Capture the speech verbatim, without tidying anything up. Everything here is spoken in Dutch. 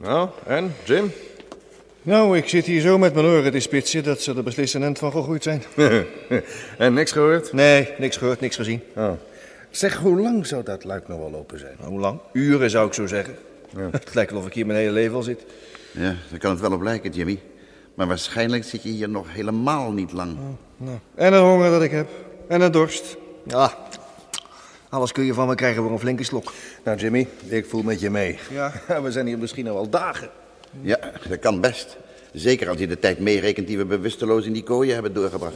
Nou, en, Jim? Nou, ik zit hier zo met mijn oren te spitsen dat ze er beslissend van gegroeid zijn. En niks gehoord? Nee, niks gehoord, niks gezien. Oh. Zeg, hoe lang zou dat luik nog wel open zijn? Nou, hoe lang? Uren zou ik zo zeggen. Ja. Het lijkt wel of ik hier mijn hele leven al zit. Ja, daar kan het wel op lijken, Jimmy. Maar waarschijnlijk zit je hier nog helemaal niet lang. Oh, nou. En een honger dat ik heb. En een dorst. Ja, alles kun je van me krijgen voor een flinke slok. Nou, Jimmy, ik voel met je mee. Ja. We zijn hier misschien al wel dagen. Ja, dat kan best. Zeker als je de tijd meerekent die we bewusteloos in die kooien hebben doorgebracht.